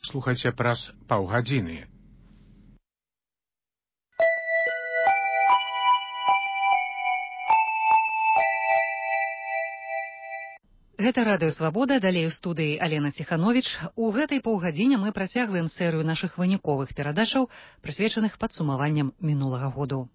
слухайце праз паўгадзіны. Гэта радыё «Свабода», далей у студыі Алена Ціхановіч. У гэтай паўгадзіне мы працягваем серыю нашых выніковых перадачаў, прысвечаных падсумаванням мінулага году.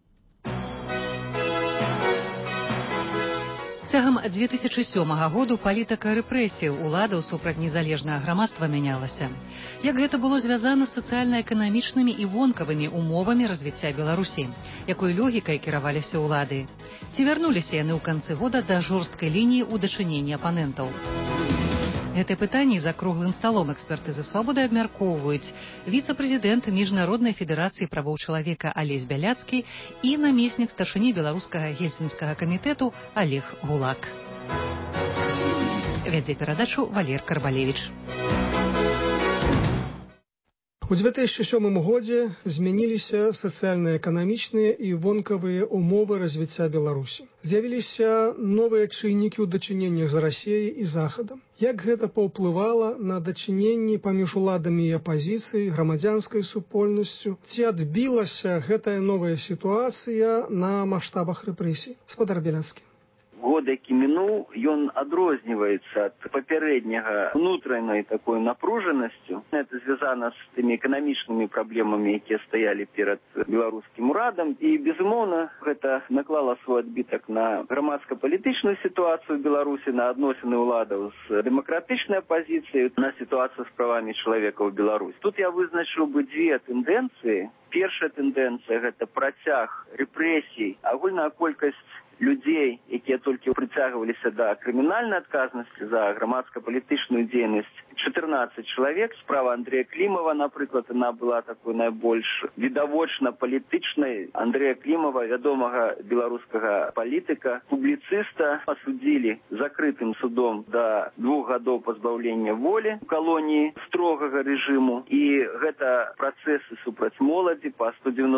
Цягам 2007 году палітыка рэпрэсій уладаў супраць незалежнага грамадства мянялася. Як гэта было звязана з сацыяльна-эканамічнымі і вонкавымі умовамі развіцця Беларусі? Якой логікай кіраваліся ўлады? Ці вярнуліся яны ў канцы года да жорсткай лініі ў дачыненні апанентаў? Гэтыя пытанні за круглым сталом экспертызы «Свабоды» абмяркоўваюць віцэ-прэзідэнт Міжнароднай федэрацыі правоў чалавека Алесь Бяляцкі і намеснік старшыні беларускага гельсінскага камітэту Олег Гулак. Вядзе перадачу Валер Карбалевіч. У 2007 годзе змяніліся сацыяльна-эканамічныя і вонкавыя умовы развіцця Беларусі. З'явіліся новыя чыннікі ў дачыненнях з Расіяй і Захадам. Як гэта паўплывала на дачыненні паміж уладамі і апазіцыяй, грамадзянскай супольнасцю? Ці адбілася гэтая новая сітуацыя на маштабах рэпрэсій? Спадар Бяляцкі. Год, які мінуў, ён адрозніваецца ад папярэдняга внутреннай такой напружанасцю. Это звязана з тымі эканамічнымі праблемамі, якія стаялі перад беларускім урадам. І, безумоўна, гэта наклала свой адбітак на грамадска-палітычную сітуацыю ў Беларусі, на адносіны ўладаў з дэмакратычнай апазіцыяй, на сітуацыю з правамі чалавека ў Беларусі. Тут я вызначыў бы дзве тэндэнцыі. Першая тэндэнцыя – гэта працяг рэпрэсій, агульная колькасць людзей, якія толькі прыцягваліся да крымінальнай адказнасці за грамадска-палітычную дзейнасць, 14 чалавек. Справа Андрэя Клімова, напрыклад, яна была такой найбольш відавочна палітычнай. Андрэя Клімова, вядомага беларускага палітыка, публіцыста, асудзілі закрытым судом да 2 гадоў пазбаўлення волі у калоніі строгага рэжыму. І гэта працэсы супраць моладзі па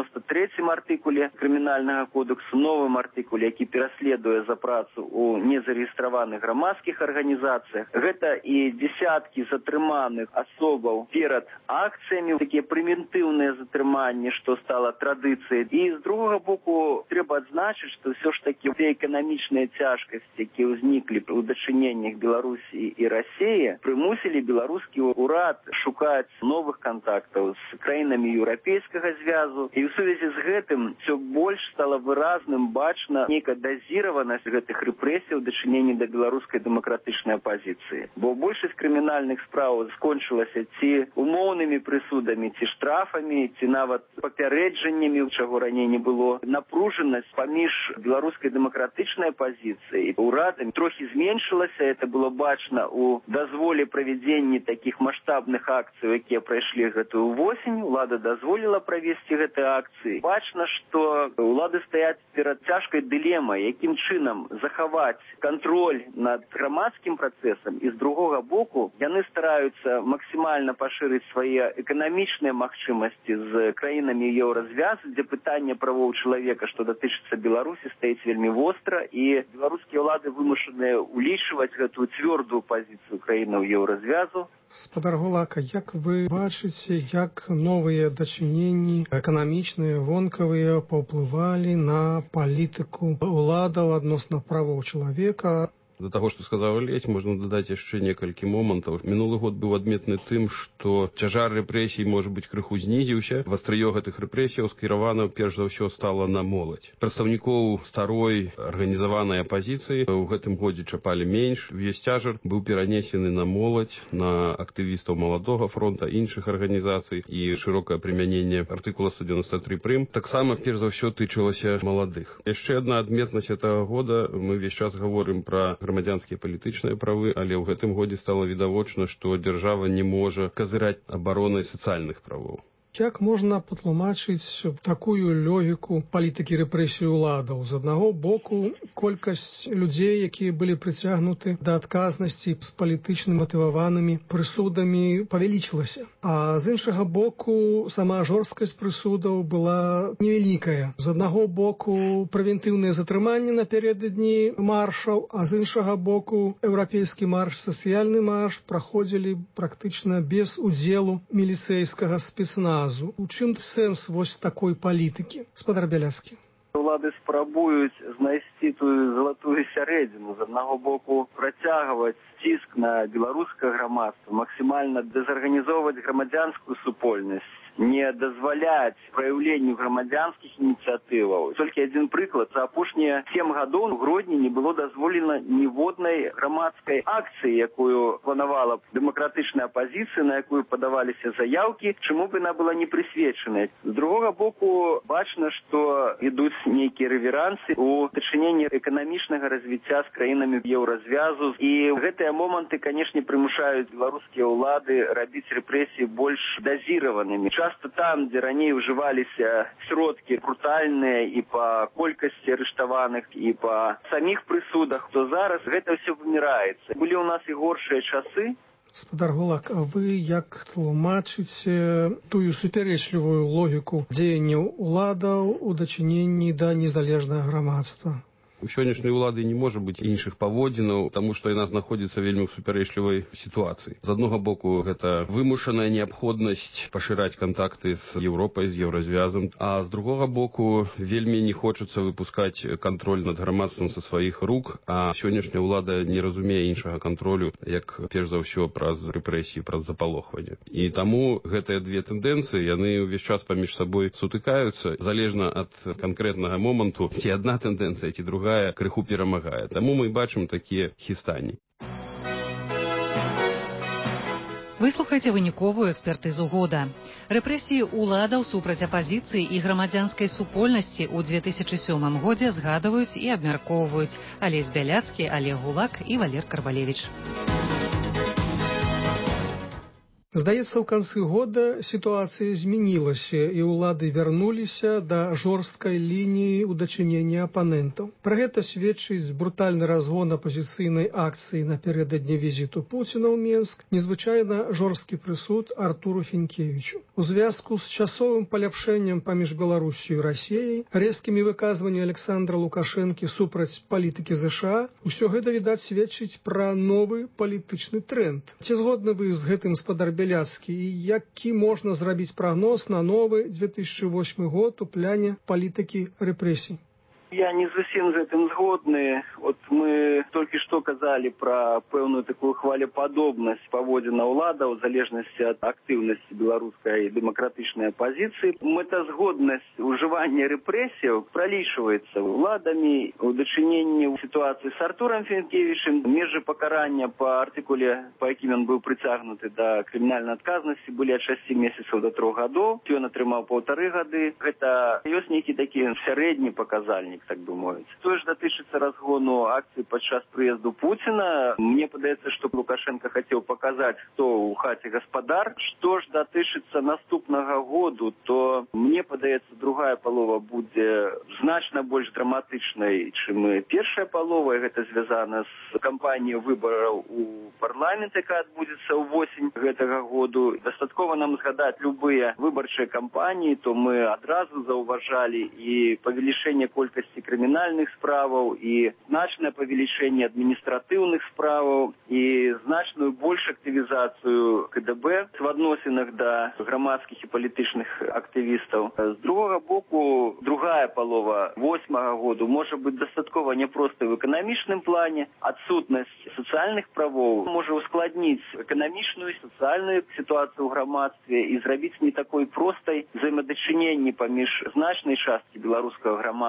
193 артыкуле крымінальнага кодексу, новым артыкуле, які пераследуе за працу ў незарэгістраваных грамадскіх арганізацыях. Гэта і десяткі затрыманых асобаў перад акцыямі, такія прэментыўныя затрыманні, што стала традыцыяй. І з другога боку трэба адзначыць, што ўсё ж такі тыя эканамічныя цяжкасці, якія ўзніклі ў дачыненнях Беларусі і Расіі, прымусілі беларускі ўрад шукаць новых кантактаў з краінамі еўрапейскага звязу. І ў сувязі з гэтым ўсё больш стала выразным бачна нейкая дазіраванасць гэтых рэпрэсій у дачыненні да беларускай дэмакратычнай апазіцыі. Бо большасць крымінальных справ скончылася ці умоўнымі прысудамі, ці штрафамі, ці нават папярэджаннямі, чаго раней не было. Напружанасць паміж беларускай дэмакратычнай апазіцыяй і ўрадам трохі зменшылася. Это было бачна ў дазволе правядзення такіх маштабных акцый, якія прайшлі гэтую восень. Улада дазволіла правесці гэтыя акцыі. Бачна, што улады стаяць перад цяжкай дылемай, якім чынам захаваць кантроль над грамадскім працэсам, і з другога боку яны стараюцца максімальна пашырыць свае эканамічныя магчымасці з краінамі еўразвязу, дзе пытанне правоў чалавека, што датычыцца Беларусі, стаіць вельмі востра, і беларускія ўлады вымушаныя улічваць гэтую цвёрдую пазіцыю краінаў еўразвязу. Спадар Гулака, як вы бачыце, як новыя дачыненні эканамічныя, вонкавыя паўплывалі на палітыку ўладаў адносна правоў чалавека? До таго, што сказаў Алесь, можна дадаць яшчэ некалькі момантаў. Мінулы год быў адметны тым, што цяжар рэпрэсій, можа быць, крыху знізіўся. Вастрыё гэтых рэпрэсіяў скіравана, перш за ўсё, стала на моладзь. Прадстаўнікоў старой арганізаванай апазіцыі ў гэтым годзе чапалі менш. Увесь цяжар быў перанесены на моладзь, на актывістаў Маладога фронта, іншых арганізацый, і шырокае прымяненне артыкула 193 прым таксама, перш за ўсё, тычылася маладых. Яшчэ адна адметнасць гэтага года. Мы весь час гаворым пра грамадзянскія палітычныя правы, але ў гэтым годзе стала відавочна, што дзяржава не можа казыраць абаронай сацыяльных правоў. Як можна патлумачыць такую логіку палітыкі рэпрэсій уладаў? З аднаго боку, колькасць людзей, якія былі прыцягнуты да адказнасці з палітычна матываванымі прысудамі, павялічылася. А з іншага боку, сама жорсткасць прысудаў была невялікая. З аднаго боку, прэвентыўныя затрыманні напярэдадні маршаў, а з іншага боку, еўрапейскі марш, сацыяльны марш праходзілі практычна без удзелу міліцэйскага спецназу. У чым сэнс вось такой палітыкі? Спадар Бяляцкі. Улады спрабуюць знайсці тую залатую сярэдзіну. З аднаго боку працягваць ціск на беларускае грамадства, максімальна дэзарганізоўваць грамадзянскую супольнасць, не дазваляць праяўленню грамадзянскіх ініцыятываў. Толькі адзін прыклад. За апошнія 7 гадоў у Гродні не было дазволена ніводнай грамадскай акцыі, якую планавала дэмакратычная апазіцыя, на якую падаваліся заяўкі, чаму б яна была не прысвечаная. З другога боку, бачна, што ідуць нейкія рэверансы у дачыненні эканамічнага развіцця з краінамі еўразвязу. І гэтыя моманты, канешне, прымушаюць беларускія ўлады рабіць рэпрэсіі больш дазіраванымі. Часто там, дзе раней ўжываліся сродкі брутальныя і па колькасці арыштаваных, і па саміх прысудах, то зараз гэта ўсё выміраецца. Былі ў нас і горшыя часы. Спадар Гулак, а вы як тлумачыце тую супярэчлівую логіку дзеянняў уладаў у дачыненні да незалежнага грамадства? У сённяшняй улады не можа быць іншых паводзінаў, таму што яна знаходзіцца вельмі ў супярэчлівай сітуацыі. З аднаго боку, гэта вымушаная неабходнасць пашыраць кантакты з Еўропай, з еўразвязам, а з другога боку, вельмі не хочацца выпускаць кантроль над грамадствам са сваіх рук, а сённяшняя ўлада не разумее іншага кантролю, як перш за ўсё праз рэпрэсіі, праз запалохванне. І таму гэтыя две тэндэнцыі, яны ўвесь час паміж сабой сутыкаюцца, залежна ад канкрэтнага моманту, ці адна тэндэнцыя, ці другая крыху перамагае. Таму мы бачым такія хістанні. Выслухайце выніковую экспертызу года. Рэпрэсіі ўладаў супраць апазіцыі і грамадзянскай супольнасці ў 2007 годзе згадваюць і абмяркоўваюць Алесь Бяляцкі, Олег Гулак і Валер Карбалевіч. Здаецца, ў канцы года сітуацыя змянілася, і ўлады вярнуліся да жорсткай лініі ў дачыненні апанентаў. Пра гэта сведчыць брутальны разгон апазіцыйнай акцыі напярэдадні візіту Пуціна ў Менск, незвычайна жорсткі прысуд Артуру Фінкевічу. У звязку з часовым паляпшэннем паміж Беларусю і Расіяй, рэзкімі выказваннямі Александра Лукашэнкі супраць палітыкі ЗША, усё гэта, відаць, сведчыць пра новы палітычны тренд. Ці згодны вы з гэтым, спадар Бяляцкі, і які можна зрабіць прагноз на новы 2008 год у пляне палітыкі рэпрэсій? Я не зусім з гэтым згодны. От мы толькі што казалі пра пэўную такую хвалепадобнасць паводзін уладаў у залежнасці ад актыўнасці беларускай дэмакратычнай апазіцыі. Мэтазгоднасць ужывання рэпрэсіяў пралічваецца уладамі у дачыненні ў сітуацыі з Артурам Фінкевічем. Межы пакарання па артыкуле, па якім ён быў прыцягнуты да крымінальнай адказнасці, былі ад 6 месяцаў до 3 гадоў. Ён атрымаў 1,5 гады. Гэта ёсць нейкі такі сярэдні паказальнік, так бы мовіць. Тое ж датычыцца разгону акцыі падчас прыезду Пуціна. Мне падаецца, што Лукашенко хацеў паказаць, хто ў хаце гаспадар. Што ж датычыцца наступнага году, то мне падаецца, другая палова будзе значна больш драматычнай, чым першая палова. Гэта звязана з кампаніяй выбараў у парламент, якая адбудзецца ўвосень гэтага году. Дастаткова нам згадаць любыя выбарчыя кампаніі, то мы адразу заўважалі і павелічэнне колькасці крымінальных справаў, і значнае павелічэнне адміністратыўных справаў, і значную больш актывізацыю КДБ в адносінах да грамадскіх і палітычных актывістаў. З другога боку, другая палова 2008 году можа быць дастаткова няпростай в эканамічным плане. Адсутнасць сацыяльных правоў можа ускладніць эканамічную і сацыяльную сітуацыю ў грамадстве і зрабіць не такой простай взаемадачыненні паміж значнай часткі беларускага грамадства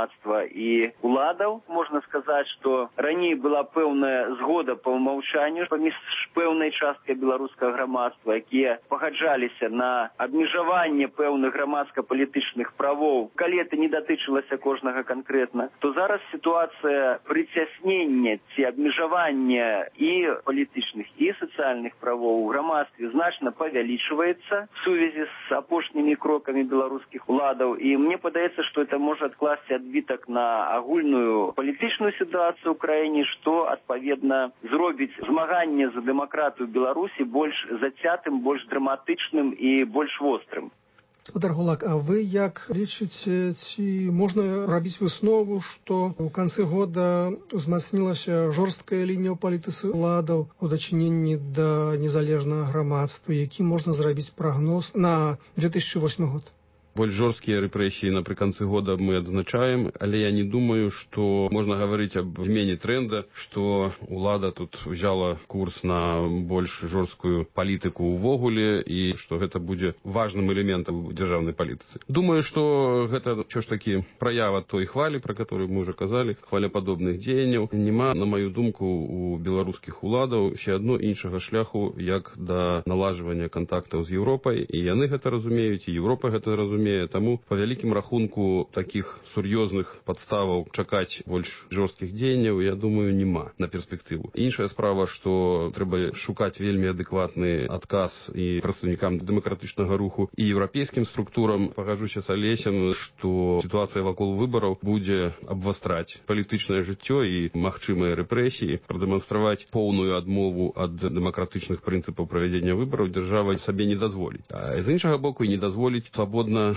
і уладаў. Можна сказаць, што раней была пэўная згода па ўмаўчанню паміж пэўнай часткай беларускага грамадства, якія пагаджаліся на абмежаванне пэўных грамадска-палітычных правоў, калі это не датычылася кожнага канкрэтна, то зараз сітуацыя прыцяснення ці абмежавання і палітычных, і сацыяльных правоў у грамадстве значна павялічваецца в сувязі з апошнімі крокамі беларускіх уладаў. І мне падаецца, што это можа адкласці адбітак на агульную палітычную сітуацыю ў краіне, што, адпаведна, зробіць змаганне за дэмакратыю Беларусі больш зацятым, больш драматычным і больш вострым. Гаспадар Гулак, а вы як лічыце, ці можна рабіць выснову, што ў канцы года узмацнілася жорсткая лінія ў палітыцы уладаў у дачыненні да незалежнага грамадства, які можна зрабіць прагноз на 2008 год? Больш жорсткія рэпрэсіі напрыканцы года мы адзначаем, але я не думаю, што можна гаварыць аб змене трэнда, што ўлада тут узяла курс на больш жорсткую палітыку ўвогуле і што гэта будзе важным элементам у дзяржаўнай палітыцы. Думаю, што гэта ўсё ж такі праява той хвалі, пра которую мы ўжо казалі, хвалепадобных дзеянняў. Нема, на маю думку, у беларускіх уладаў ўсё адно іншага шляху, як да налажвання кантактаў з Еўропай, і яны гэта разумеюць, і Еўропа гэта разумее. Таму, па вялікім рахунку, такіх сур'ёзных падставаў чакаць больш жорсткіх дзеянняў, я думаю, няма на перспектыву. Іншая справа, што трэба шукаць вельмі адэкватны адказ і прадстаўнікам дэмакратычнага руху і еўрапейскім структурам. Пагаджуся з Алесем, што сітуацыя вакол выбараў будзе абвастраць палітычнае жыццё і магчымыя рэпрэсіі, прадэманстраваць поўную адмову ад дэмакратычных прынцыпаў правядзення выбараў дзяржава сабе не дазволіць. А з іншага боку, і не дазволіць свабодна